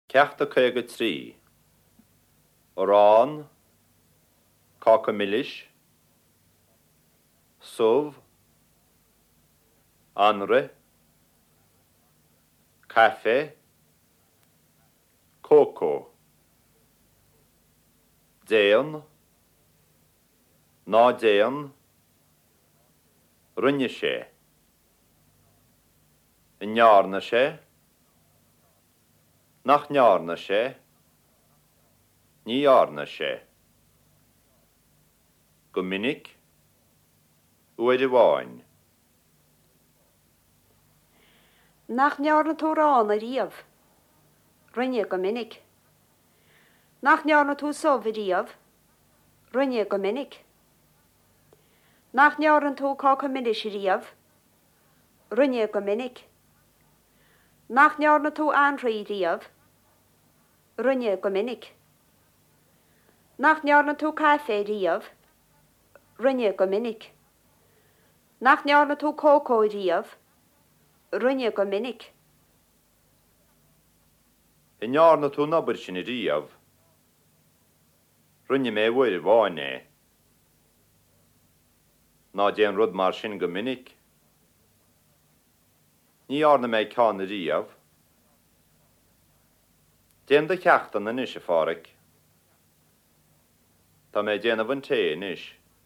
Ceachta chuige trí. Rán, Cocamillis, Suv, Anre, Café, Coco, Déan, Ná Déan, Rinne sé, Njarna sé, Nach njarna sé, Ní jarna sé. Go minic, uaid I bháin. Nach nearna tú rán a riamh, rinne go minic. Nach nearna tú sov a riamh, rinne go minic. Nach nearna tú Cocamillis a riamh, rinne go minic. Nach nearna tú Anre riamh, rinne go minic. Nach nearna tú Café riamh, rinne go minic. Nach nearna tú Coco riamh, rinne go minic. I njarna tú nabar sin I riamh, rinne mé uair I bháin é. Ná déan rud mar sin go minic. Ní jarna mé ceann I riamh. Déan de ceachtan na niis a fáric. Tá mé déanamh an té niis.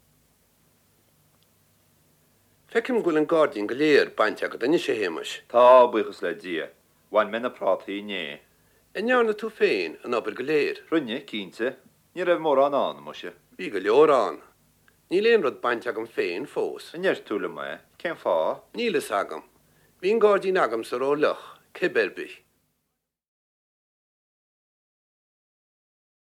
Fecim gúil an Guardian go léir bainte agad aine sé héimeis. Tá buchas le dia. Bhain mena prátaí né. In nearna tú féin an obair go léir. Rinne, cínte, ní raibh mór an muise. Bhí go leor an. Ní léon rud bainte agam féin fós. Inéir túla mé, cén fá? Nílas agam. Bhí an Guardian agam sa ró lech, ciberbich.